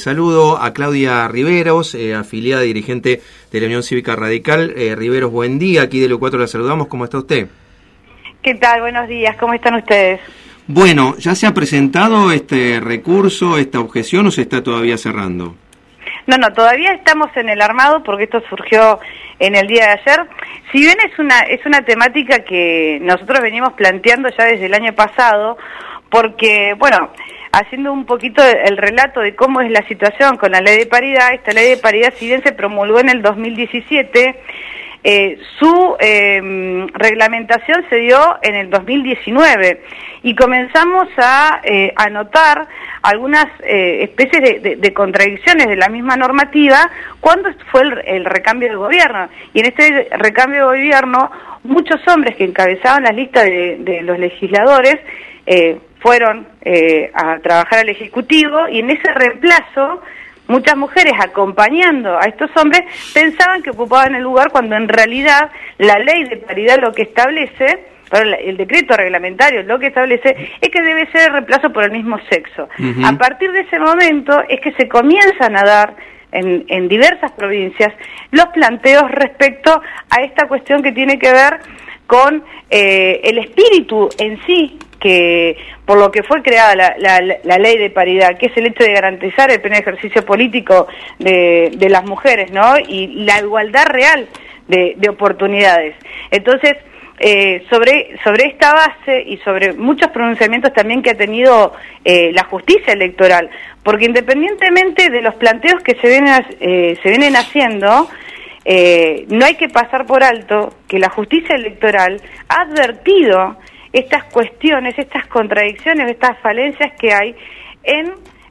saludo a Claudia Riveros, afiliada y dirigente de la Unión Cívica Radical. Riveros, buen día, aquí de Lo4 la saludamos, ¿cómo está usted? ¿Qué tal? Buenos días, ¿cómo están ustedes? Bueno, ¿ya se ha presentado este recurso, esta objeción o se está todavía cerrando? No, todavía estamos en el armado porque esto surgió en el día de ayer. Si bien es una temática que nosotros venimos planteando ya desde el año pasado, porque, bueno, haciendo un poquito el relato de cómo es la situación con la ley de paridad, esta ley de paridad, si bien se promulgó en el 2017, su reglamentación se dio en el 2019 y comenzamos a notar algunas especies de contradicciones de la misma normativa cuando fue el recambio de gobierno. Y en este recambio de gobierno, muchos hombres que encabezaban las listas de los legisladores fueron a trabajar al Ejecutivo, y en ese reemplazo muchas mujeres, acompañando a estos hombres, pensaban que ocupaban el lugar cuando en realidad la ley de paridad lo que establece, el decreto reglamentario lo que establece es que debe ser el reemplazo por el mismo sexo. A partir de ese momento es que se comienzan a dar en diversas provincias los planteos respecto a esta cuestión que tiene que ver con el espíritu en sí, que por lo que fue creada la ley de paridad, que es el hecho de garantizar el pleno ejercicio político de las mujeres, ¿no? Y la igualdad real de oportunidades. Entonces, sobre esta base y sobre muchos pronunciamientos también que ha tenido la justicia electoral, porque independientemente de los planteos que se vienen haciendo, no hay que pasar por alto que la justicia electoral ha advertido estas cuestiones, estas contradicciones, estas falencias que hay en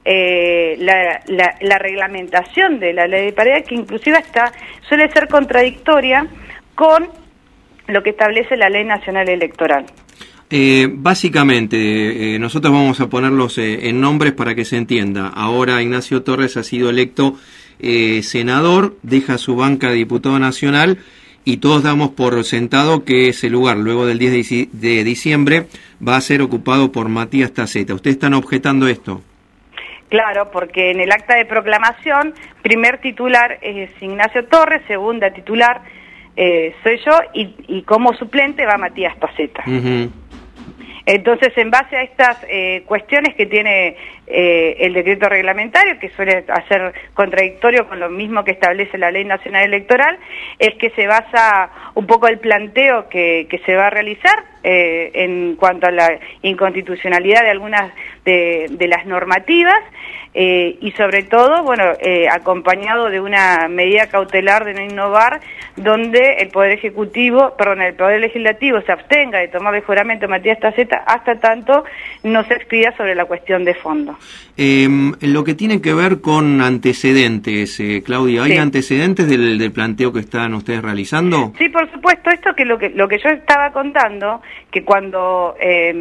la reglamentación de la ley de paridad, que inclusive suele ser contradictoria con lo que establece la Ley Nacional Electoral. Básicamente, nosotros vamos a ponerlos en nombres para que se entienda. Ahora Ignacio Torres ha sido electo senador, deja su banca de diputado nacional, y todos damos por sentado que ese lugar, luego del 10 de diciembre, va a ser ocupado por Matías Taceta. ¿Ustedes están objetando esto? Claro, porque en el acta de proclamación, primer titular es Ignacio Torres, segunda titular soy yo, y como suplente va Matías Taceta. Entonces, en base a estas cuestiones que tiene el decreto reglamentario, que suele hacer contradictorio con lo mismo que establece la Ley Nacional Electoral, es que se basa un poco el planteo que se va a realizar en cuanto a la inconstitucionalidad de algunas de las normativas, y sobre todo, bueno, acompañado de una medida cautelar de no innovar, donde el Poder Legislativo se abstenga de tomar el juramento a Matías Taceta hasta tanto no se expida sobre la cuestión de fondo. Lo que tiene que ver con antecedentes, Claudia, ¿hay antecedentes del planteo que están ustedes realizando? Sí, por supuesto, esto que lo que yo estaba contando, que cuando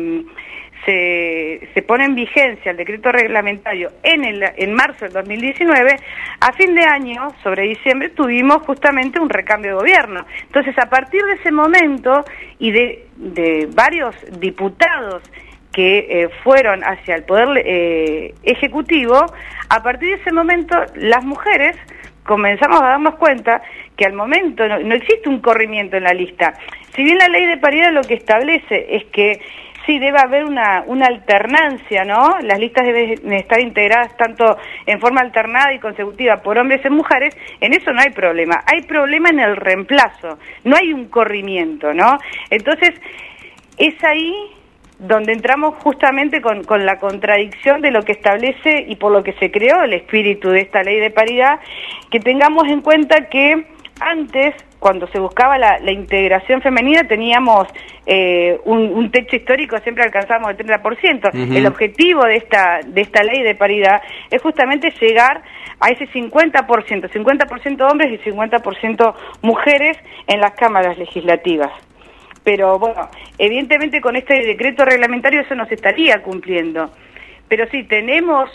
se pone en vigencia el decreto reglamentario en marzo del 2019, a fin de año, sobre diciembre, tuvimos justamente un recambio de gobierno. Entonces, a partir de ese momento y de varios diputados que fueron hacia el Poder Ejecutivo, a partir de ese momento las mujeres comenzamos a darnos cuenta que al momento no existe un corrimiento en la lista. Si bien la ley de paridad lo que establece es que sí debe haber una alternancia, ¿no? Las listas deben estar integradas tanto en forma alternada y consecutiva por hombres y mujeres, en eso no hay problema. Hay problema en el reemplazo, no hay un corrimiento, ¿no? Entonces, es ahí donde entramos justamente con la contradicción de lo que establece y por lo que se creó el espíritu de esta ley de paridad, que tengamos en cuenta que antes, cuando se buscaba la integración femenina, teníamos un techo histórico, siempre alcanzábamos el 30%. El objetivo de esta ley de paridad es justamente llegar a ese 50% hombres y 50% mujeres en las cámaras legislativas. Pero bueno, evidentemente con este decreto reglamentario eso no se estaría cumpliendo. Pero sí, tenemos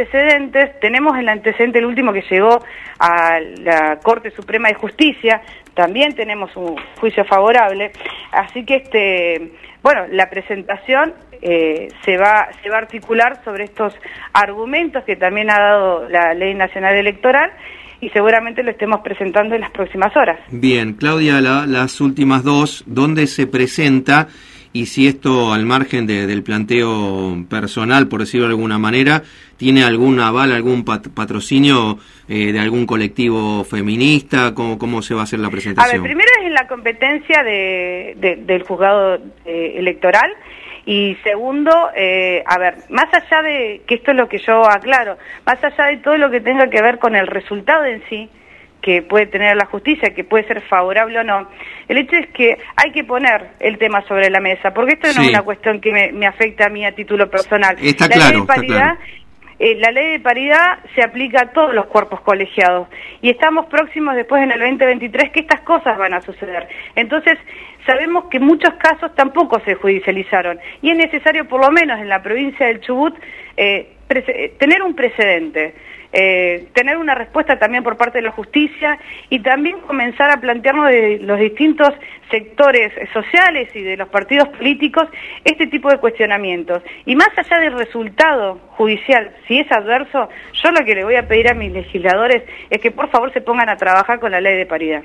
antecedentes, tenemos el antecedente, el último que llegó a la Corte Suprema de Justicia, también tenemos un juicio favorable, así que bueno, la presentación se va a articular sobre estos argumentos que también ha dado la Ley Nacional Electoral y seguramente lo estemos presentando en las próximas horas. Bien, Claudia, las últimas dos, ¿dónde se presenta? Y si esto, al margen del planteo personal, por decirlo de alguna manera, ¿tiene algún aval, algún patrocinio de algún colectivo feminista? ¿Cómo se va a hacer la presentación? A ver, primero es en la competencia del juzgado electoral, y segundo, a ver, más allá de, que esto es lo que yo aclaro, más allá de todo lo que tenga que ver con el resultado en sí, que puede tener la justicia, que puede ser favorable o no, el hecho es que hay que poner el tema sobre la mesa, porque esto no es una cuestión que me afecta a mí a título personal. Está claro. La ley de paridad se aplica a todos los cuerpos colegiados y estamos próximos después en el 2023 que estas cosas van a suceder. Entonces, sabemos que muchos casos tampoco se judicializaron y es necesario, por lo menos en la provincia del Chubut, tener un precedente. Tener una respuesta también por parte de la justicia y también comenzar a plantearnos de los distintos sectores sociales y de los partidos políticos este tipo de cuestionamientos. Y más allá del resultado judicial, si es adverso, yo lo que le voy a pedir a mis legisladores es que por favor se pongan a trabajar con la ley de paridad.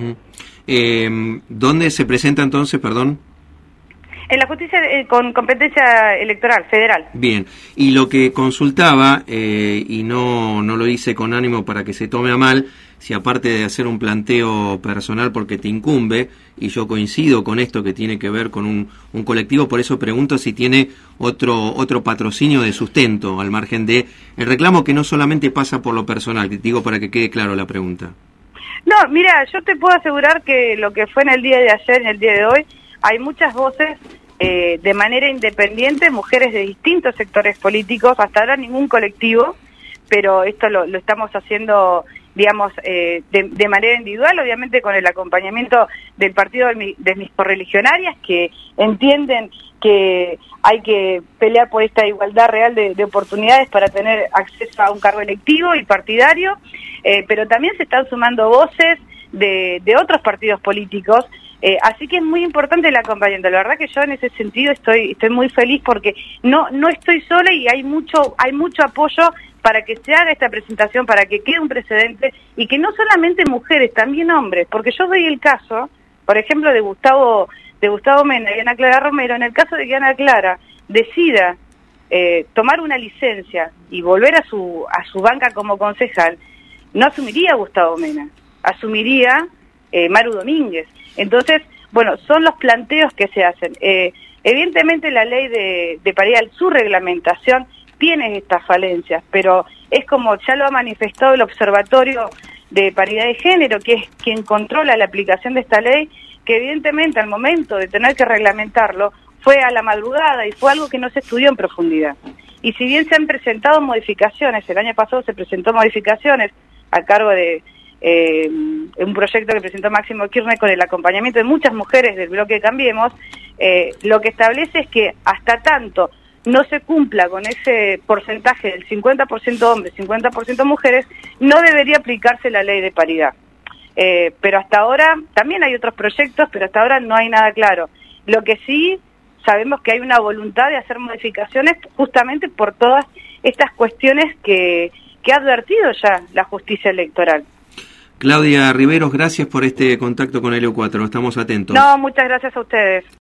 ¿Dónde se presenta entonces, perdón? En la justicia con competencia electoral federal. Bien, y lo que consultaba, y no lo hice con ánimo para que se tome a mal, si aparte de hacer un planteo personal porque te incumbe, y yo coincido con esto que tiene que ver con un colectivo, por eso pregunto si tiene otro patrocinio de sustento, al margen de el reclamo que no solamente pasa por lo personal, digo para que quede claro la pregunta. No, mira, yo te puedo asegurar que lo que fue en el día de ayer, en el día de hoy, hay muchas voces de manera independiente, mujeres de distintos sectores políticos, hasta ahora ningún colectivo, pero esto lo estamos haciendo, digamos, de manera individual, obviamente con el acompañamiento del partido de mis correligionarias, que entienden que hay que pelear por esta igualdad real de oportunidades para tener acceso a un cargo electivo y partidario, pero también se están sumando voces de otros partidos políticos. Así que es muy importante el acompañamiento. La verdad que yo en ese sentido estoy muy feliz porque no estoy sola y hay mucho apoyo para que se haga esta presentación, para que quede un precedente y que no solamente mujeres, también hombres, porque yo doy el caso, por ejemplo, de Gustavo Mena y Ana Clara Romero. En el caso de que Ana Clara decida tomar una licencia y volver a su banca como concejal, no asumiría Gustavo Mena, asumiría Maru Domínguez. Entonces, bueno, son los planteos que se hacen. Evidentemente la ley de paridad, su reglamentación, tiene estas falencias, pero es como ya lo ha manifestado el Observatorio de Paridad de Género, que es quien controla la aplicación de esta ley, que evidentemente al momento de tener que reglamentarlo fue a la madrugada y fue algo que no se estudió en profundidad. Y si bien se han presentado modificaciones, el año pasado se presentó modificaciones a cargo de un proyecto que presentó Máximo Kirchner con el acompañamiento de muchas mujeres del bloque Cambiemos, lo que establece es que hasta tanto no se cumpla con ese porcentaje del 50% hombres, 50% mujeres, no debería aplicarse la ley de paridad. Pero hasta ahora, también hay otros proyectos, pero hasta ahora no hay nada claro. Lo que sí sabemos que hay una voluntad de hacer modificaciones justamente por todas estas cuestiones que ha advertido ya la justicia electoral. Claudia Riveros, gracias por este contacto con Helio 4, estamos atentos. No, muchas gracias a ustedes.